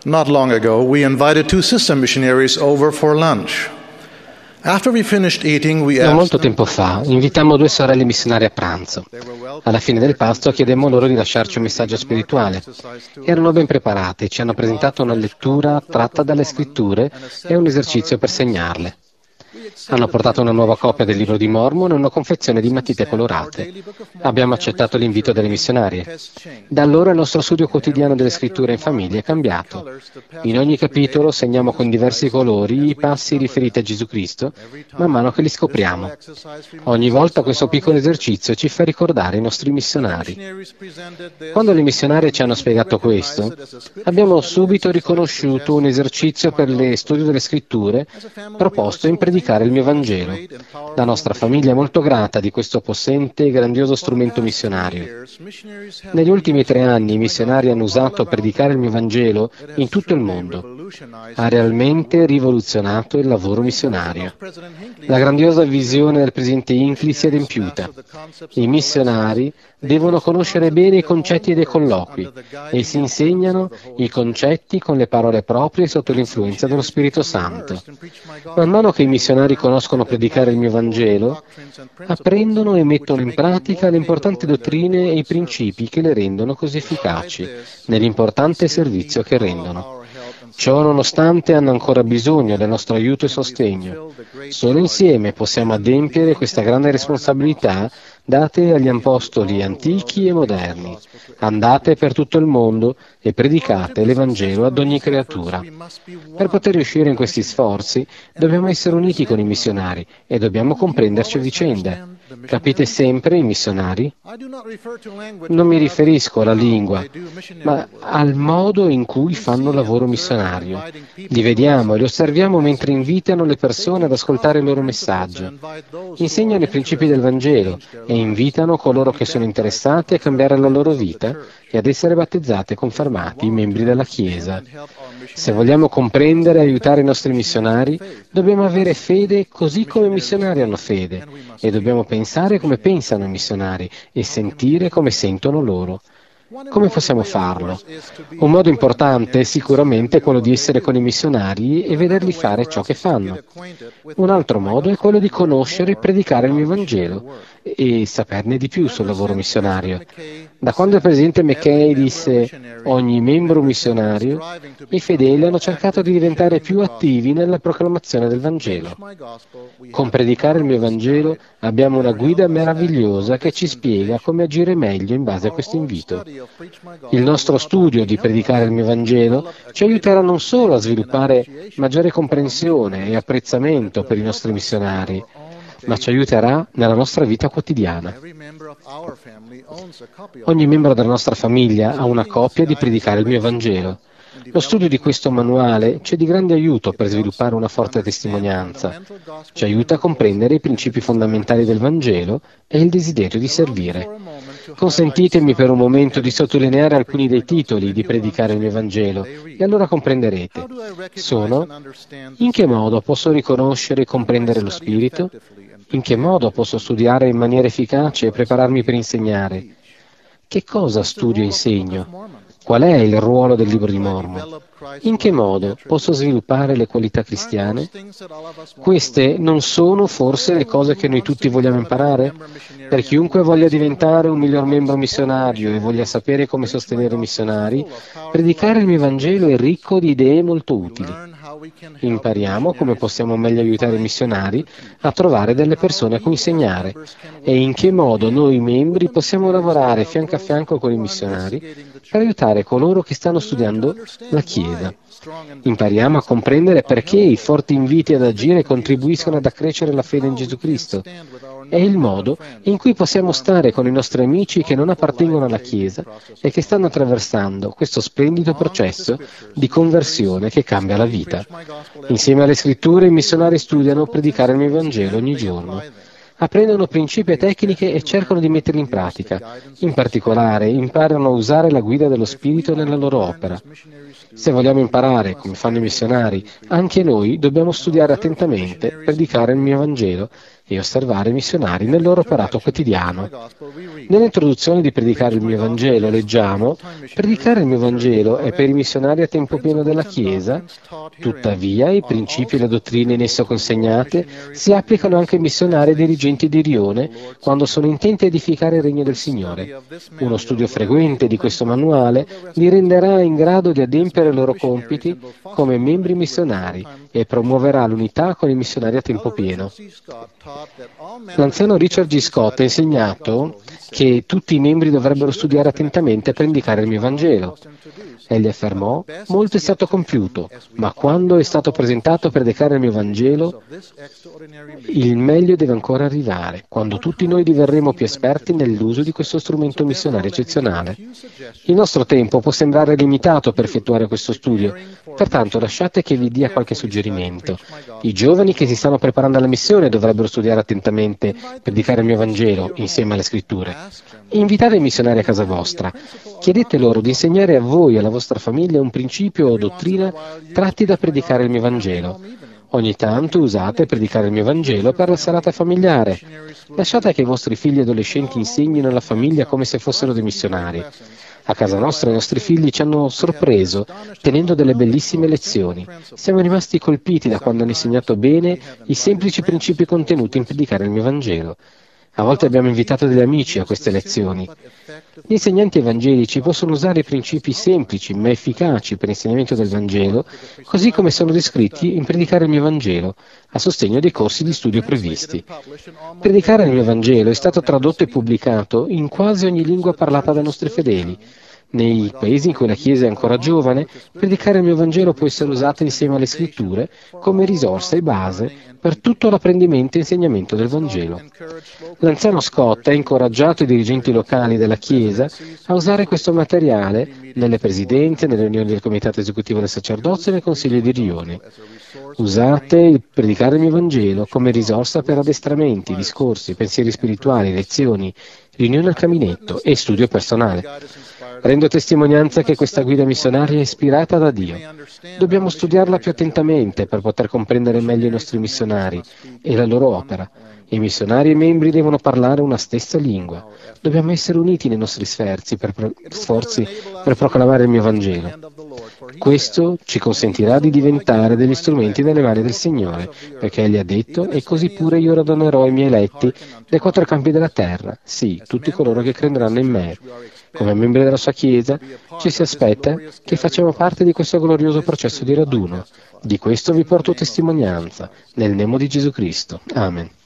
Not long ago, we invited two sister missionaries over for lunch. After we finished eating, we Non molto asked them, tempo fa invitammo due sorelle missionarie a pranzo. Alla fine del pasto chiedemmo loro di lasciarci un messaggio spirituale. Erano ben preparate e ci hanno presentato una lettura tratta dalle scritture e un esercizio per segnarle. Hanno portato una nuova copia del libro di Mormon e una confezione di matite colorate. Abbiamo accettato l'invito delle missionarie. Da allora il nostro studio quotidiano delle scritture in famiglia è cambiato. In ogni capitolo segniamo con diversi colori i passi riferiti a Gesù Cristo, man mano che li scopriamo. Ogni volta questo piccolo esercizio ci fa ricordare i nostri missionari. Quando le missionarie ci hanno spiegato questo, abbiamo subito riconosciuto un esercizio per lo studio delle scritture proposto in predicare il mio Vangelo. La nostra famiglia è molto grata di questo possente e grandioso strumento missionario. Negli ultimi 3 anni i missionari hanno usato predicare il mio Vangelo in tutto il mondo. Ha realmente rivoluzionato il lavoro missionario. La grandiosa visione del presidente Hinckley si è adempiuta. I missionari devono conoscere bene i concetti dei colloqui e si insegnano i concetti con le parole proprie sotto l'influenza dello Spirito Santo. Man mano che i missionari conoscono predicare il mio Vangelo, apprendono e mettono in pratica le importanti dottrine e i principi che le rendono così efficaci nell'importante servizio che rendono. Ciò nonostante hanno ancora bisogno del nostro aiuto e sostegno. Solo insieme possiamo adempiere questa grande responsabilità date agli apostoli antichi e moderni. Andate per tutto il mondo e predicate l'Evangelo ad ogni creatura. Per poter riuscire in questi sforzi dobbiamo essere uniti con i missionari e dobbiamo comprenderci a vicenda. Capite sempre i missionari? Non mi riferisco alla lingua, ma al modo in cui fanno lavoro missionario. Li vediamo e li osserviamo mentre invitano le persone ad ascoltare il loro messaggio. Insegnano i principi del Vangelo e invitano coloro che sono interessati a cambiare la loro vita e ad essere battezzati e confermati membri della Chiesa. Se vogliamo comprendere e aiutare i nostri missionari, dobbiamo avere fede così come i missionari hanno fede e dobbiamo pensare come pensano i missionari e sentire come sentono loro. Come possiamo farlo? Un modo importante è sicuramente quello di essere con i missionari e vederli fare ciò che fanno. Un altro modo è quello di conoscere e predicare il mio Vangelo e saperne di più sul lavoro missionario. Da quando il presidente McKay disse ogni membro missionario, i fedeli hanno cercato di diventare più attivi nella proclamazione del Vangelo. Con predicare il mio Vangelo abbiamo una guida meravigliosa che ci spiega come agire meglio in base a questo invito. Il nostro studio di predicare il mio Vangelo ci aiuterà non solo a sviluppare maggiore comprensione e apprezzamento per i nostri missionari, ma ci aiuterà nella nostra vita quotidiana. Ogni membro della nostra famiglia ha una copia di predicare il mio Vangelo. Lo studio di questo manuale ci è di grande aiuto per sviluppare una forte testimonianza. Ci aiuta a comprendere i principi fondamentali del Vangelo e il desiderio di servire. Consentitemi per un momento di sottolineare alcuni dei titoli di predicare il mio Vangelo e allora comprenderete. Sono: in che modo posso riconoscere e comprendere lo Spirito? In che modo posso studiare in maniera efficace e prepararmi per insegnare? Che cosa studio e insegno? Qual è il ruolo del libro di Mormon? In che modo posso sviluppare le qualità cristiane? Queste non sono forse le cose che noi tutti vogliamo imparare? Per chiunque voglia diventare un miglior membro missionario e voglia sapere come sostenere i missionari, predicare il mio Vangelo è ricco di idee molto utili. Impariamo come possiamo meglio aiutare i missionari a trovare delle persone a cui insegnare e in che modo noi membri possiamo lavorare fianco a fianco con i missionari per aiutare coloro che stanno studiando la Chiesa. Impariamo a comprendere perché i forti inviti ad agire contribuiscono ad accrescere la fede in Gesù Cristo. È il modo in cui possiamo stare con i nostri amici che non appartengono alla Chiesa e che stanno attraversando questo splendido processo di conversione che cambia la vita. Insieme alle scritture i missionari studiano predicare il mio Vangelo ogni giorno. Apprendono principi e tecniche e cercano di metterli in pratica. In particolare, imparano a usare la guida dello Spirito nella loro opera. Se vogliamo imparare come fanno i missionari, anche noi dobbiamo studiare attentamente, predicare il mio Vangelo e osservare i missionari nel loro operato quotidiano. Nell'introduzione di Predicare il mio Vangelo leggiamo: predicare il mio Vangelo è per i missionari a tempo pieno della Chiesa, tuttavia i principi e le dottrine in esso consegnate si applicano anche ai missionari e dirigenti di rione quando sono intenti a edificare il regno del Signore. Uno studio frequente di questo manuale li renderà in grado di adempiere i loro compiti come membri missionari e promuoverà l'unità con i missionari a tempo pieno. L'anziano Richard G. Scott ha insegnato che tutti i membri dovrebbero studiare attentamente per indicare il mio Vangelo. Egli affermò: molto è stato compiuto, ma quando è stato presentato per predicare il mio Vangelo, il meglio deve ancora arrivare, quando tutti noi diverremo più esperti nell'uso di questo strumento missionario eccezionale. Il nostro tempo può sembrare limitato per effettuare questo studio, pertanto lasciate che vi dia qualche suggerimento. I giovani che si stanno preparando alla missione dovrebbero studiare attentamente per predicare il mio Vangelo insieme alle Scritture. Invitate i missionari a casa vostra. Chiedete loro di insegnare a voi e alla vostra famiglia un principio o dottrina tratti da predicare il mio Vangelo. Ogni tanto usate predicare il mio Vangelo per la serata familiare. Lasciate che i vostri figli adolescenti insegnino alla famiglia come se fossero dei missionari. A casa nostra i nostri figli ci hanno sorpreso tenendo delle bellissime lezioni. Siamo rimasti colpiti da quando hanno insegnato bene i semplici principi contenuti in predicare il mio Vangelo. A volte abbiamo invitato degli amici a queste lezioni. Gli insegnanti evangelici possono usare i principi semplici ma efficaci per l'insegnamento del Vangelo, così come sono descritti in Predicare il mio Vangelo, a sostegno dei corsi di studio previsti. Predicare il mio Vangelo è stato tradotto e pubblicato in quasi ogni lingua parlata dai nostri fedeli. Nei paesi in cui la Chiesa è ancora giovane, predicare il mio Vangelo può essere usato insieme alle Scritture come risorsa e base per tutto l'apprendimento e insegnamento del Vangelo. L'anziano Scott ha incoraggiato i dirigenti locali della Chiesa a usare questo materiale nelle presidenze, nelle riunioni del Comitato Esecutivo del Sacerdozio e nel Consiglio di rione. Usate il Predicare il mio Vangelo come risorsa per addestramenti, discorsi, pensieri spirituali, lezioni, riunioni al caminetto e studio personale. Rendo testimonianza che questa guida missionaria è ispirata da Dio. Dobbiamo studiarla più attentamente per poter comprendere meglio i nostri missionari e la loro opera. I missionari e i membri devono parlare una stessa lingua. Dobbiamo essere uniti nei nostri sforzi per proclamare il mio Vangelo. Questo ci consentirà di diventare degli strumenti nelle mani del Signore, perché Egli ha detto: e così pure io radonerò i miei eletti dai quattro campi della terra, sì, tutti coloro che crederanno in me. Come membri della sua Chiesa ci si aspetta che facciamo parte di questo glorioso processo di raduno. Di questo vi porto testimonianza, nel nome di Gesù Cristo. Amen.